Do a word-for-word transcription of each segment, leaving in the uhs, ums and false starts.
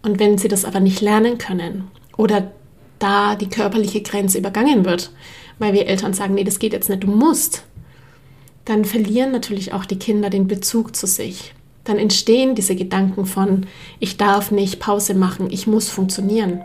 Und wenn sie das aber nicht lernen können oder da die körperliche Grenze übergangen wird, weil wir Eltern sagen, nee, das geht jetzt nicht, du musst, dann verlieren natürlich auch die Kinder den Bezug zu sich. Dann entstehen diese Gedanken von, ich darf nicht Pause machen, ich muss funktionieren.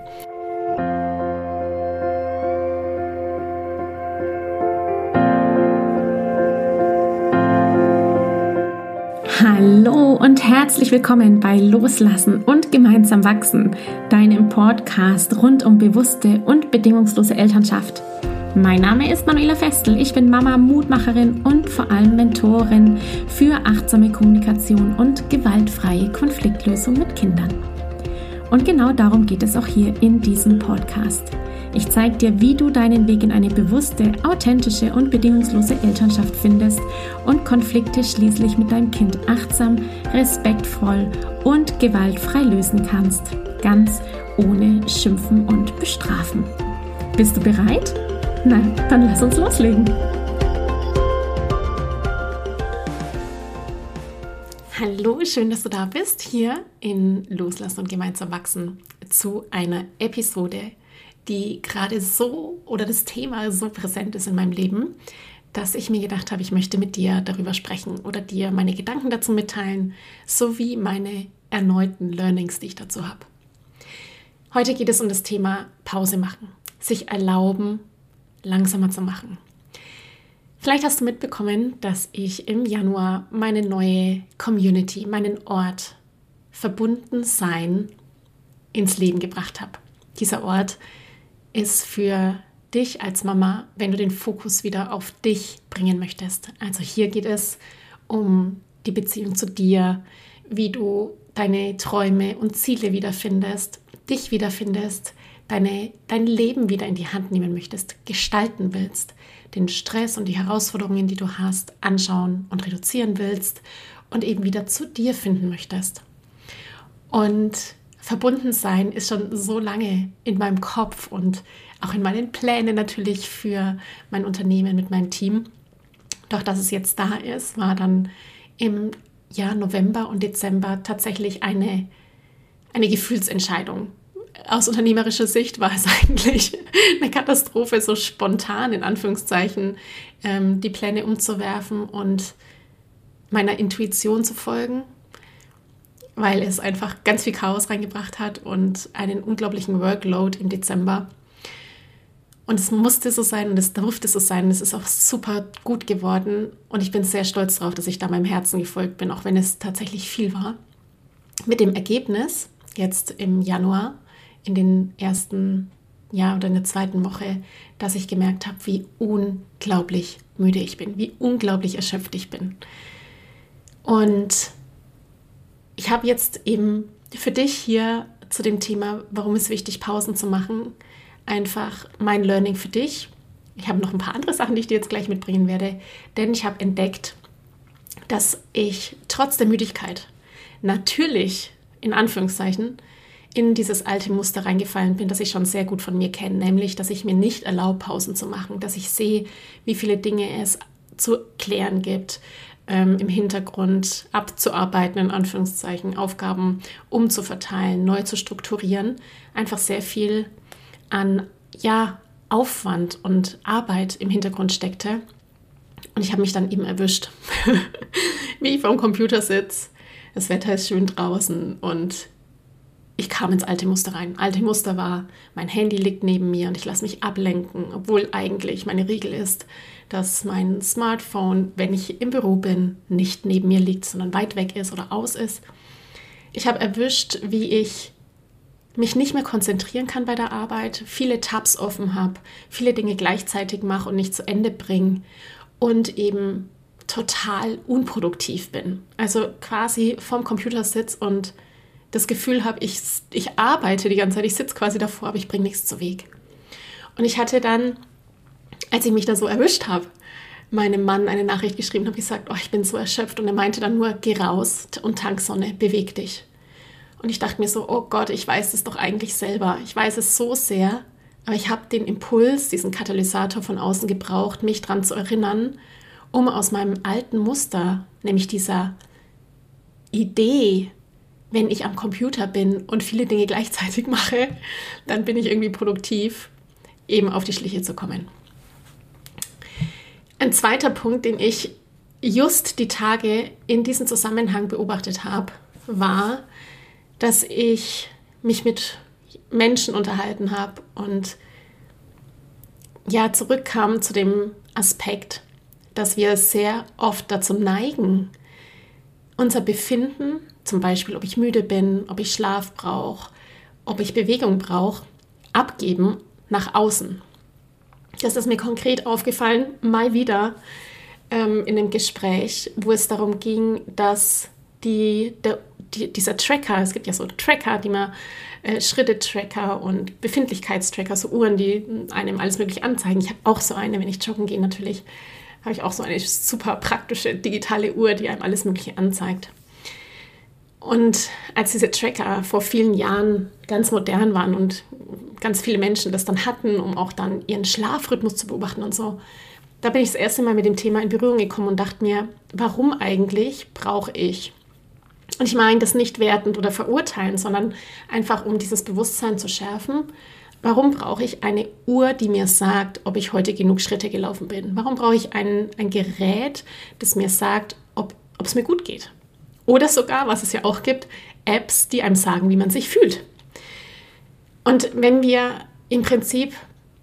Hallo und herzlich willkommen bei Loslassen und gemeinsam wachsen, deinem Podcast rund um bewusste und bedingungslose Elternschaft. Mein Name ist Manuela Festel, ich bin Mama, Mutmacherin und vor allem Mentorin für achtsame Kommunikation und gewaltfreie Konfliktlösung mit Kindern. Und genau darum geht es auch hier in diesem Podcast. Ich zeige dir, wie du deinen Weg in eine bewusste, authentische und bedingungslose Elternschaft findest und Konflikte schließlich mit deinem Kind achtsam, respektvoll und gewaltfrei lösen kannst. Ganz ohne Schimpfen und Bestrafen. Bist du bereit? Na, dann lass uns loslegen. Hallo, schön, dass du da bist, hier in Loslassen und gemeinsam wachsen zu einer Episode, die gerade so oder das Thema so präsent ist in meinem Leben, dass ich mir gedacht habe, ich möchte mit dir darüber sprechen oder dir meine Gedanken dazu mitteilen, sowie meine erneuten Learnings, die ich dazu habe. Heute geht es um das Thema Pause machen, sich erlauben, langsamer zu machen. Vielleicht hast du mitbekommen, dass ich im Januar meine neue Community, meinen Ort verbunden sein ins Leben gebracht habe. Dieser Ort ist für dich als Mama, wenn du den Fokus wieder auf dich bringen möchtest. Also hier geht es um die Beziehung zu dir, wie du deine Träume und Ziele wiederfindest, dich wiederfindest, deine, dein Leben wieder in die Hand nehmen möchtest, gestalten willst, den Stress und die Herausforderungen, die du hast, anschauen und reduzieren willst und eben wieder zu dir finden möchtest. Und verbunden sein ist schon so lange in meinem Kopf und auch in meinen Plänen natürlich für mein Unternehmen mit meinem Team. Doch dass es jetzt da ist, war dann im Jahr November und Dezember tatsächlich eine, eine Gefühlsentscheidung. Aus unternehmerischer Sicht war es eigentlich eine Katastrophe, so spontan in Anführungszeichen ähm, die Pläne umzuwerfen und meiner Intuition zu folgen, weil es einfach ganz viel Chaos reingebracht hat und einen unglaublichen Workload im Dezember. Und es musste so sein und es durfte so sein. Es ist auch super gut geworden und ich bin sehr stolz darauf, dass ich da meinem Herzen gefolgt bin, auch wenn es tatsächlich viel war. Mit dem Ergebnis, jetzt im Januar, in den ersten Jahr oder in der zweiten Woche, dass ich gemerkt habe, wie unglaublich müde ich bin, wie unglaublich erschöpft ich bin. Und ich habe jetzt eben für dich hier zu dem Thema, warum es wichtig, Pausen zu machen, einfach mein Learning für dich. Ich habe noch ein paar andere Sachen, die ich dir jetzt gleich mitbringen werde, denn ich habe entdeckt, dass ich trotz der Müdigkeit natürlich, in Anführungszeichen, in dieses alte Muster reingefallen bin, das ich schon sehr gut von mir kenne, nämlich, dass ich mir nicht erlaube, Pausen zu machen, dass ich sehe, wie viele Dinge es zu klären gibt, ähm, im Hintergrund abzuarbeiten, in Anführungszeichen, Aufgaben umzuverteilen, neu zu strukturieren, einfach sehr viel an ja, Aufwand und Arbeit im Hintergrund steckte. Und ich habe mich dann eben erwischt, wie ich vorm Computer sitze, das Wetter ist schön draußen und ich kam ins alte Muster rein. Alte Muster war, mein Handy liegt neben mir und ich lasse mich ablenken, obwohl eigentlich meine Regel ist, dass mein Smartphone, wenn ich im Büro bin, nicht neben mir liegt, sondern weit weg ist oder aus ist. Ich habe erwischt, wie ich mich nicht mehr konzentrieren kann bei der Arbeit, viele Tabs offen habe, viele Dinge gleichzeitig mache und nicht zu Ende bringe und eben total unproduktiv bin. Also quasi vorm Computer sitze und das Gefühl habe, ich, ich arbeite die ganze Zeit, ich sitze quasi davor, aber ich bringe nichts zu Weg. Und ich hatte dann, als ich mich da so erwischt habe, meinem Mann eine Nachricht geschrieben, habe gesagt, oh, ich bin so erschöpft. Und er meinte dann nur, geh raus und tank Sonne, beweg dich. Und ich dachte mir so, oh Gott, ich weiß es doch eigentlich selber. Ich weiß es so sehr, aber ich habe den Impuls, diesen Katalysator von außen gebraucht, mich daran zu erinnern, um aus meinem alten Muster, nämlich dieser Idee, wenn ich am Computer bin und viele Dinge gleichzeitig mache, dann bin ich irgendwie produktiv, eben auf die Schliche zu kommen. Ein zweiter Punkt, den ich just die Tage in diesem Zusammenhang beobachtet habe, war, dass ich mich mit Menschen unterhalten habe und ja, zurückkam zu dem Aspekt, dass wir sehr oft dazu neigen, unser Befinden, zum Beispiel ob ich müde bin, ob ich Schlaf brauche, ob ich Bewegung brauche, abgeben nach außen. Das ist mir konkret aufgefallen, mal wieder ähm, in einem Gespräch, wo es darum ging, dass die, der, die, dieser Tracker, es gibt ja so Tracker, die man äh, Schritte-Tracker und Befindlichkeitstracker, so Uhren, die einem alles Mögliche anzeigen. Ich habe auch so eine, wenn ich joggen gehe natürlich, habe ich auch so eine super praktische digitale Uhr, die einem alles Mögliche anzeigt. Und als diese Tracker vor vielen Jahren ganz modern waren und ganz viele Menschen das dann hatten, um auch dann ihren Schlafrhythmus zu beobachten und so, da bin ich das erste Mal mit dem Thema in Berührung gekommen und dachte mir, warum eigentlich brauche ich? Und ich meine das nicht wertend oder verurteilen, sondern einfach, um dieses Bewusstsein zu schärfen. Warum brauche ich eine Uhr, die mir sagt, ob ich heute genug Schritte gelaufen bin? Warum brauche ich ein, ein Gerät, das mir sagt, ob es mir gut geht? Oder sogar, was es ja auch gibt, Apps, die einem sagen, wie man sich fühlt. Und wenn wir im Prinzip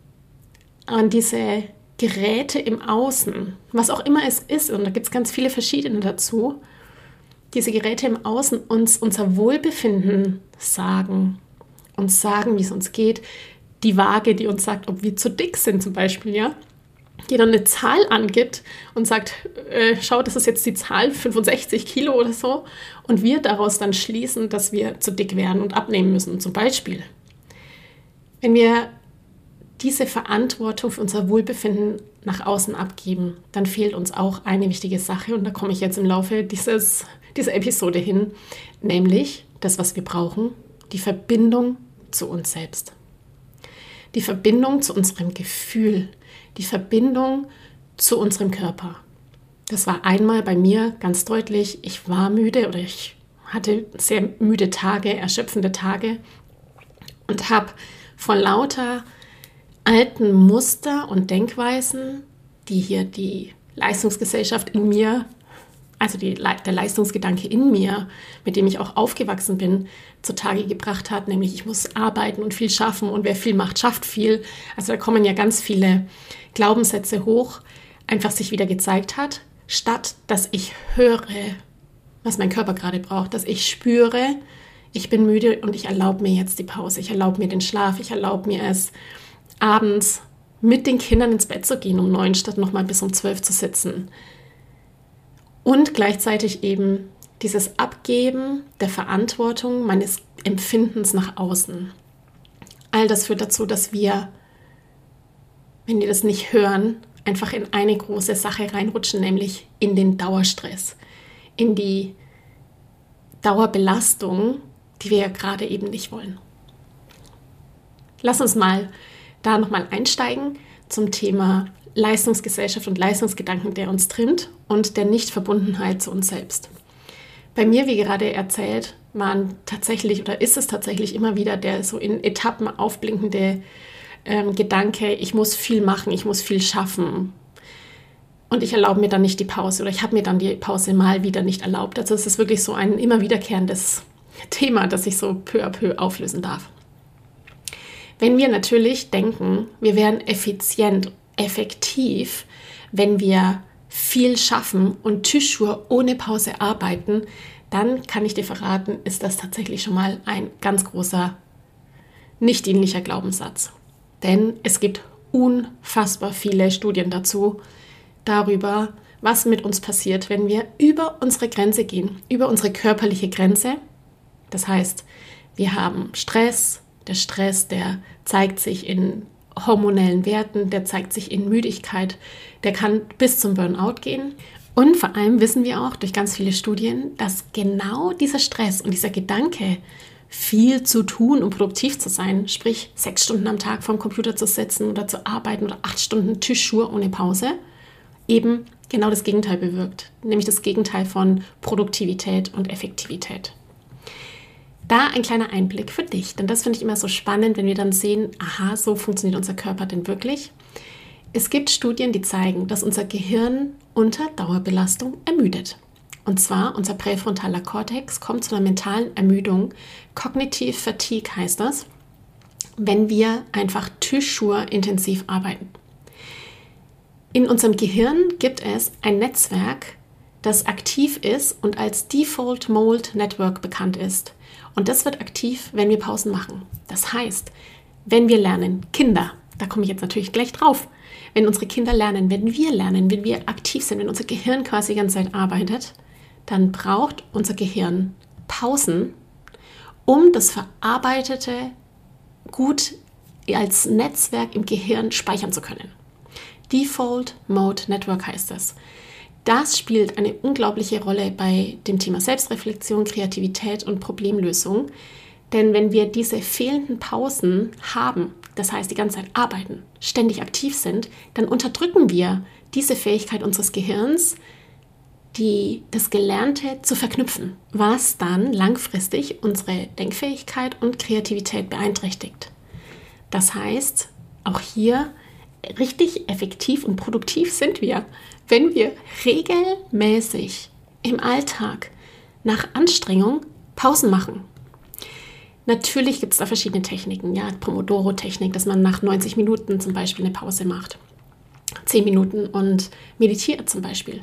an diese Geräte im Außen, was auch immer es ist, und da gibt es ganz viele verschiedene dazu, diese Geräte im Außen uns unser Wohlbefinden sagen, uns sagen, wie es uns geht, die Waage, die uns sagt, ob wir zu dick sind zum Beispiel, ja, die dann eine Zahl angibt und sagt, äh, schau, das ist jetzt die Zahl, fünfundsechzig Kilo oder so, und wir daraus dann schließen, dass wir zu dick werden und abnehmen müssen, zum Beispiel. Wenn wir diese Verantwortung für unser Wohlbefinden nach außen abgeben, dann fehlt uns auch eine wichtige Sache, und da komme ich jetzt im Laufe dieses, dieser Episode hin, nämlich das, was wir brauchen, die Verbindung zu uns selbst. Die Verbindung zu unserem Gefühl, die Verbindung zu unserem Körper. Das war einmal bei mir ganz deutlich, ich war müde oder ich hatte sehr müde Tage, erschöpfende Tage und habe von lauter alten Muster und Denkweisen, die hier die Leistungsgesellschaft in mir, also die, der Leistungsgedanke in mir, mit dem ich auch aufgewachsen bin, zutage gebracht hat, nämlich ich muss arbeiten und viel schaffen und wer viel macht, schafft viel. Also da kommen ja ganz viele Glaubenssätze hoch, einfach sich wieder gezeigt hat, statt dass ich höre, was mein Körper gerade braucht, dass ich spüre, ich bin müde und ich erlaube mir jetzt die Pause, ich erlaube mir den Schlaf, ich erlaube mir es, abends mit den Kindern ins Bett zu gehen um neun, statt nochmal bis um zwölf zu sitzen. Und gleichzeitig eben dieses Abgeben der Verantwortung meines Empfindens nach außen. All das führt dazu, dass wir, wenn wir das nicht hören, einfach in eine große Sache reinrutschen, nämlich in den Dauerstress, in die Dauerbelastung, die wir ja gerade eben nicht wollen. Lass uns mal da nochmal einsteigen zum Thema Leistungsgesellschaft und Leistungsgedanken, der uns trimmt und der Nichtverbundenheit zu uns selbst. Bei mir, wie gerade erzählt, waren tatsächlich oder ist es tatsächlich immer wieder der so in Etappen aufblinkende ähm, Gedanke, ich muss viel machen, ich muss viel schaffen und ich erlaube mir dann nicht die Pause oder ich habe mir dann die Pause mal wieder nicht erlaubt. Also es ist wirklich so ein immer wiederkehrendes Thema, das ich so peu à peu auflösen darf. Wenn wir natürlich denken, wir wären effizient, effektiv, wenn wir viel schaffen und Tischschuhe ohne Pause arbeiten, dann kann ich dir verraten, ist das tatsächlich schon mal ein ganz großer, nicht dienlicher Glaubenssatz. Denn es gibt unfassbar viele Studien dazu, darüber, was mit uns passiert, wenn wir über unsere Grenze gehen, über unsere körperliche Grenze. Das heißt, wir haben Stress, der Stress, der zeigt sich in hormonellen Werten, der zeigt sich in Müdigkeit, der kann bis zum Burnout gehen. Und vor allem wissen wir auch durch ganz viele Studien, dass genau dieser Stress und dieser Gedanke, viel zu tun, um produktiv zu sein, sprich sechs Stunden am Tag vorm Computer zu sitzen oder zu arbeiten oder acht Stunden Tischschuhe ohne Pause, eben genau das Gegenteil bewirkt, nämlich das Gegenteil von Produktivität und Effektivität. Da ein kleiner Einblick für dich, denn das finde ich immer so spannend, wenn wir dann sehen, aha, so funktioniert unser Körper denn wirklich. Es gibt Studien, die zeigen, dass unser Gehirn unter Dauerbelastung ermüdet. Und zwar unser präfrontaler Kortex kommt zu einer mentalen Ermüdung. Cognitive Fatigue heißt das, wenn wir einfach Tüchschuh-intensiv arbeiten. In unserem Gehirn gibt es ein Netzwerk, das aktiv ist und als Default Mode Network bekannt ist. Und das wird aktiv, wenn wir Pausen machen. Das heißt, wenn wir lernen, Kinder, da komme ich jetzt natürlich gleich drauf, wenn unsere Kinder lernen, wenn wir lernen, wenn wir aktiv sind, wenn unser Gehirn quasi die ganze Zeit arbeitet, dann braucht unser Gehirn Pausen, um das Verarbeitete gut als Netzwerk im Gehirn speichern zu können. Default Mode Network heißt das. Das spielt eine unglaubliche Rolle bei dem Thema Selbstreflexion, Kreativität und Problemlösung. Denn wenn wir diese fehlenden Pausen haben, das heißt die ganze Zeit arbeiten, ständig aktiv sind, dann unterdrücken wir diese Fähigkeit unseres Gehirns, die, das Gelernte zu verknüpfen, was dann langfristig unsere Denkfähigkeit und Kreativität beeinträchtigt. Das heißt, auch hier richtig effektiv und produktiv sind wir, wenn wir regelmäßig im Alltag nach Anstrengung Pausen machen. Natürlich gibt es da verschiedene Techniken, ja, Pomodoro-Technik, dass man nach neunzig Minuten zum Beispiel eine Pause macht, zehn Minuten und meditiert zum Beispiel.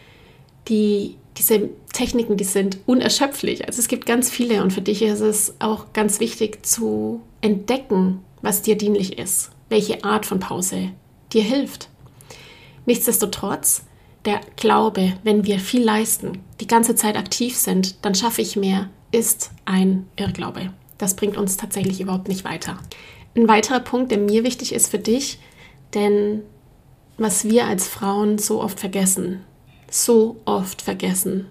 Die, diese Techniken, die sind unerschöpflich, also es gibt ganz viele und für dich ist es auch ganz wichtig zu entdecken, was dir dienlich ist, welche Art von Pause dir hilft. Nichtsdestotrotz, der Glaube, wenn wir viel leisten, die ganze Zeit aktiv sind, dann schaffe ich mehr, ist ein Irrglaube. Das bringt uns tatsächlich überhaupt nicht weiter. Ein weiterer Punkt, der mir wichtig ist für dich, denn was wir als Frauen so oft vergessen, so oft vergessen,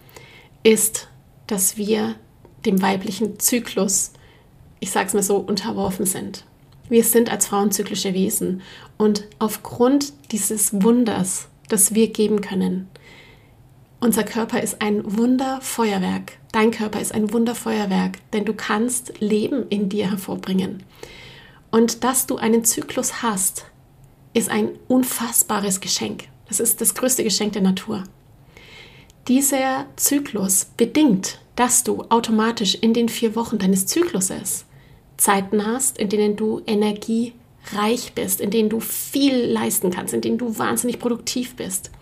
ist, dass wir dem weiblichen Zyklus, ich sage es mal so, unterworfen sind. Wir sind als Frauen zyklische Wesen und aufgrund dieses Wunders, das wir geben können, unser Körper ist ein Wunderfeuerwerk. Dein Körper ist ein Wunderfeuerwerk, denn du kannst Leben in dir hervorbringen. Und dass du einen Zyklus hast, ist ein unfassbares Geschenk. Das ist das größte Geschenk der Natur. Dieser Zyklus bedingt, dass du automatisch in den vier Wochen deines Zykluses Zeiten hast, in denen du energiereich bist, in denen du viel leisten kannst, in denen du wahnsinnig produktiv bist.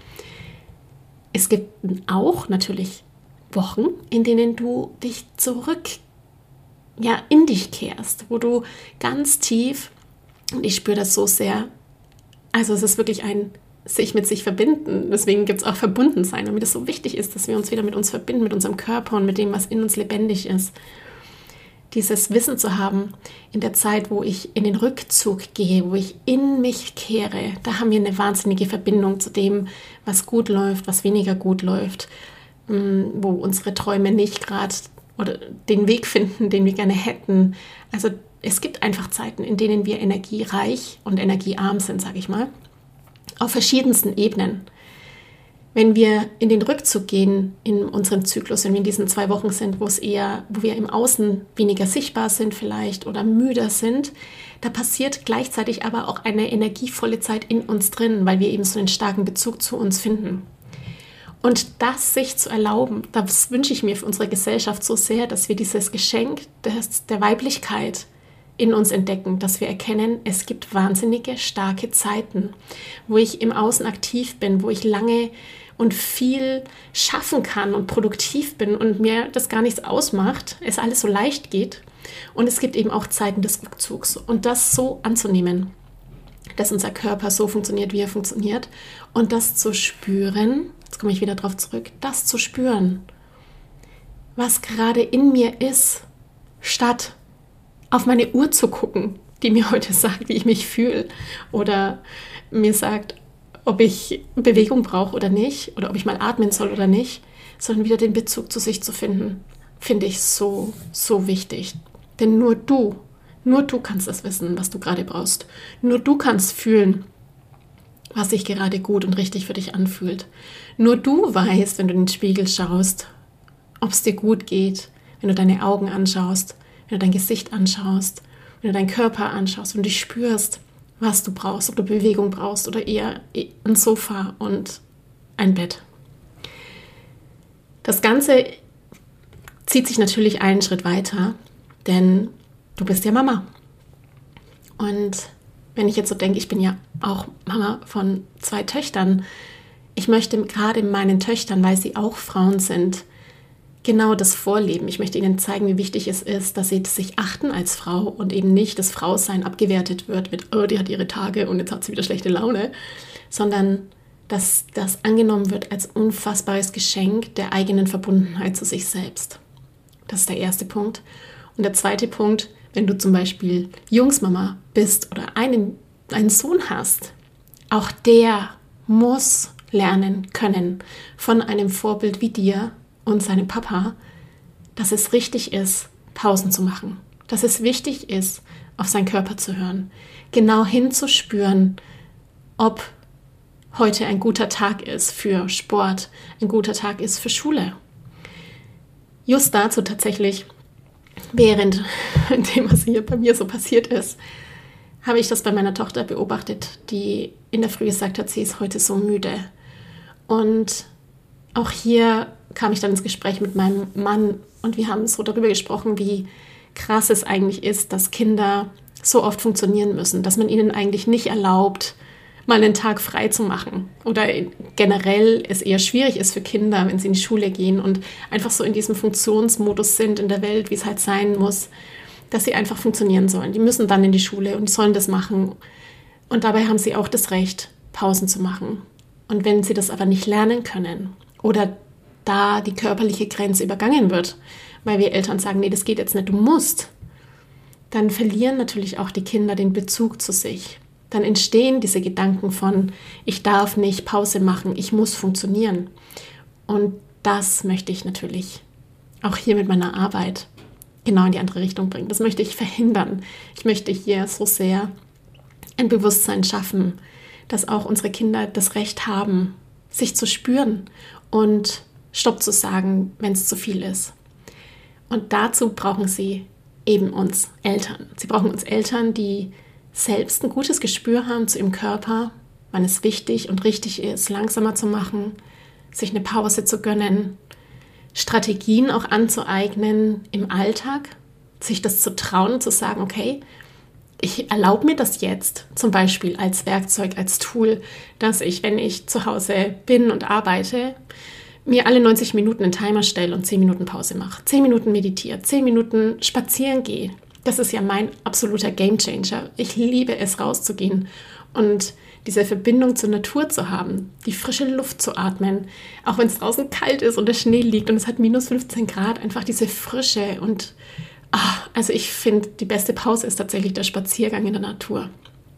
Es gibt auch natürlich Wochen, in denen du dich zurück, ja, in dich kehrst, wo du ganz tief, und ich spüre das so sehr, also es ist wirklich ein sich mit sich verbinden, deswegen gibt es auch Verbundensein, und mir das so wichtig ist, dass wir uns wieder mit uns verbinden, mit unserem Körper und mit dem, was in uns lebendig ist. Dieses Wissen zu haben, in der Zeit, wo ich in den Rückzug gehe, wo ich in mich kehre, da haben wir eine wahnsinnige Verbindung zu dem, was gut läuft, was weniger gut läuft, wo unsere Träume nicht gerade oder den Weg finden, den wir gerne hätten. Also es gibt einfach Zeiten, in denen wir energiereich und energiearm sind, sage ich mal, auf verschiedensten Ebenen. Wenn wir in den Rückzug gehen in unserem Zyklus, wenn wir in diesen zwei Wochen sind, wo es eher, wo wir im Außen weniger sichtbar sind vielleicht oder müder sind, da passiert gleichzeitig aber auch eine energievolle Zeit in uns drin, weil wir eben so einen starken Bezug zu uns finden. Und das sich zu erlauben, das wünsche ich mir für unsere Gesellschaft so sehr, dass wir dieses Geschenk des, der Weiblichkeit in uns entdecken, dass wir erkennen, es gibt wahnsinnige, starke Zeiten, wo ich im Außen aktiv bin, wo ich lange und viel schaffen kann und produktiv bin und mir das gar nichts ausmacht, es alles so leicht geht. Und es gibt eben auch Zeiten des Rückzugs. Und das so anzunehmen, dass unser Körper so funktioniert, wie er funktioniert, und das zu spüren, jetzt komme ich wieder drauf zurück, das zu spüren, was gerade in mir ist, statt auf meine Uhr zu gucken, die mir heute sagt, wie ich mich fühle, oder mir sagt, ob ich Bewegung brauche oder nicht, oder ob ich mal atmen soll oder nicht, sondern wieder den Bezug zu sich zu finden, finde ich so, so wichtig. Denn nur du, nur du kannst das wissen, was du gerade brauchst. Nur du kannst fühlen, was sich gerade gut und richtig für dich anfühlt. Nur du weißt, wenn du in den Spiegel schaust, ob es dir gut geht, wenn du deine Augen anschaust, wenn du dein Gesicht anschaust, wenn du deinen Körper anschaust und dich spürst, was du brauchst, ob du Bewegung brauchst oder eher ein Sofa und ein Bett. Das Ganze zieht sich natürlich einen Schritt weiter, denn du bist ja Mama. Und wenn ich jetzt so denke, ich bin ja auch Mama von zwei Töchtern, ich möchte gerade meinen Töchtern, weil sie auch Frauen sind, genau das vorleben. Ich möchte ihnen zeigen, wie wichtig es ist, dass sie sich achten als Frau und eben nicht das Frausein abgewertet wird mit, oh, die hat ihre Tage und jetzt hat sie wieder schlechte Laune, sondern dass das angenommen wird als unfassbares Geschenk der eigenen Verbundenheit zu sich selbst. Das ist der erste Punkt. Und der zweite Punkt, wenn du zum Beispiel Jungsmama bist oder einen, einen Sohn hast, auch der muss lernen können von einem Vorbild wie dir und seinem Papa, dass es richtig ist, Pausen zu machen, dass es wichtig ist, auf seinen Körper zu hören, genau hinzuspüren, ob heute ein guter Tag ist für Sport, ein guter Tag ist für Schule. Just dazu tatsächlich, während dem, was hier bei mir so passiert ist, habe ich das bei meiner Tochter beobachtet, die in der Früh gesagt hat, sie ist heute so müde. Und auch hier kam ich dann ins Gespräch mit meinem Mann und wir haben so darüber gesprochen, wie krass es eigentlich ist, dass Kinder so oft funktionieren müssen, dass man ihnen eigentlich nicht erlaubt, mal einen Tag frei zu machen. Oder generell es eher schwierig ist für Kinder, wenn sie in die Schule gehen und einfach so in diesem Funktionsmodus sind in der Welt, wie es halt sein muss, dass sie einfach funktionieren sollen. Die müssen dann in die Schule und die sollen das machen. Und dabei haben sie auch das Recht, Pausen zu machen. Und wenn sie das aber nicht lernen können oder da die körperliche Grenze übergangen wird, weil wir Eltern sagen, nee, das geht jetzt nicht, du musst, dann verlieren natürlich auch die Kinder den Bezug zu sich. Dann entstehen diese Gedanken von, ich darf nicht Pause machen, ich muss funktionieren. Und das möchte ich natürlich auch hier mit meiner Arbeit genau in die andere Richtung bringen. Das möchte ich verhindern. Ich möchte hier so sehr ein Bewusstsein schaffen, dass auch unsere Kinder das Recht haben, sich zu spüren und Stopp zu sagen, wenn es zu viel ist. Und dazu brauchen sie eben uns Eltern. Sie brauchen uns Eltern, die selbst ein gutes Gespür haben zu ihrem Körper, wann es wichtig und richtig ist, langsamer zu machen, sich eine Pause zu gönnen, Strategien auch anzueignen im Alltag, sich das zu trauen und zu sagen, okay, ich erlaube mir das jetzt, zum Beispiel als Werkzeug, als Tool, dass ich, wenn ich zu Hause bin und arbeite, mir alle neunzig Minuten einen Timer stelle und zehn Minuten Pause mache, zehn Minuten meditiere, zehn Minuten spazieren gehe. Das ist ja mein absoluter Gamechanger. Ich liebe es, rauszugehen und diese Verbindung zur Natur zu haben, die frische Luft zu atmen, auch wenn es draußen kalt ist und der Schnee liegt und es hat minus fünfzehn Grad, einfach diese Frische und ach, also ich finde, die beste Pause ist tatsächlich der Spaziergang in der Natur.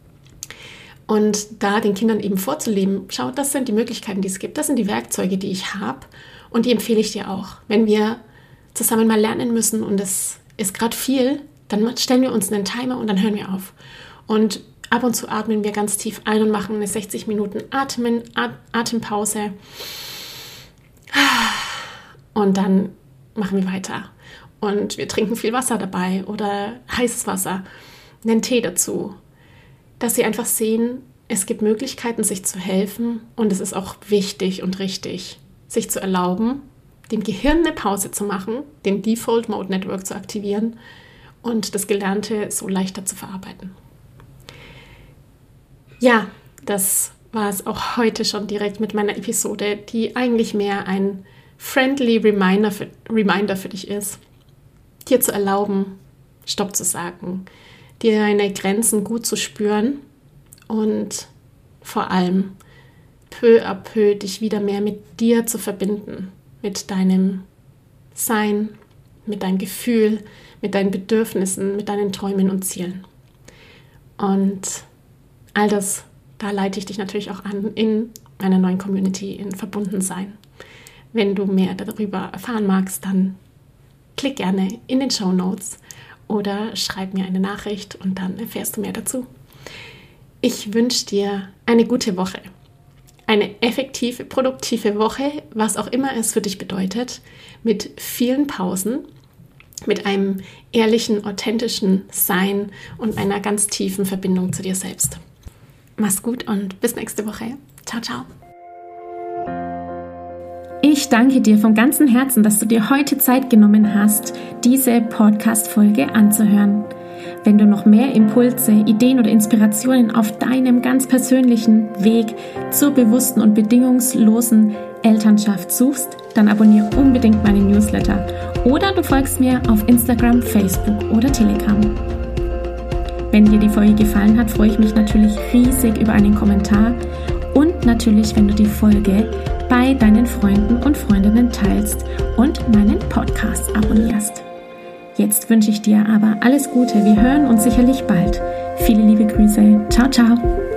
Und da den Kindern eben vorzuleben, schau, das sind die Möglichkeiten, die es gibt, das sind die Werkzeuge, die ich habe und die empfehle ich dir auch. Wenn wir zusammen mal lernen müssen und es ist gerade viel, dann stellen wir uns einen Timer und dann hören wir auf. Und ab und zu atmen wir ganz tief ein und machen eine sechzig Minuten Atmen, At- Atempause. Und dann machen wir weiter. Und wir trinken viel Wasser dabei oder heißes Wasser, einen Tee dazu. Dass sie einfach sehen, es gibt Möglichkeiten, sich zu helfen und es ist auch wichtig und richtig, sich zu erlauben, dem Gehirn eine Pause zu machen, den Default Mode Network zu aktivieren und das Gelernte so leichter zu verarbeiten. Ja, das war es auch heute schon direkt mit meiner Episode, die eigentlich mehr ein friendly Reminder für, Reminder für dich ist, dir zu erlauben, Stopp zu sagen, dir deine Grenzen gut zu spüren und vor allem peu à peu dich wieder mehr mit dir zu verbinden, mit deinem Sein, mit deinem Gefühl, mit deinen Bedürfnissen, mit deinen Träumen und Zielen. Und all das, da leite ich dich natürlich auch an in meiner neuen Community, in Verbundensein. Wenn du mehr darüber erfahren magst, dann klick gerne in den Shownotes oder schreib mir eine Nachricht und dann erfährst du mehr dazu. Ich wünsche dir eine gute Woche, eine effektive, produktive Woche, was auch immer es für dich bedeutet, mit vielen Pausen mit einem ehrlichen, authentischen Sein und einer ganz tiefen Verbindung zu dir selbst. Mach's gut und bis nächste Woche. Ciao, ciao. Ich danke dir von ganzem Herzen, dass du dir heute Zeit genommen hast, diese Podcast-Folge anzuhören. Wenn du noch mehr Impulse, Ideen oder Inspirationen auf deinem ganz persönlichen Weg zur bewussten und bedingungslosen Elternschaft suchst, dann abonniere unbedingt meinen Newsletter oder du folgst mir auf Instagram, Facebook oder Telegram. Wenn dir die Folge gefallen hat, freue ich mich natürlich riesig über einen Kommentar und natürlich, wenn du die Folge bei deinen Freunden und Freundinnen teilst und meinen Podcast abonnierst. Jetzt wünsche ich dir aber alles Gute. Wir hören uns sicherlich bald. Viele liebe Grüße. Ciao, ciao.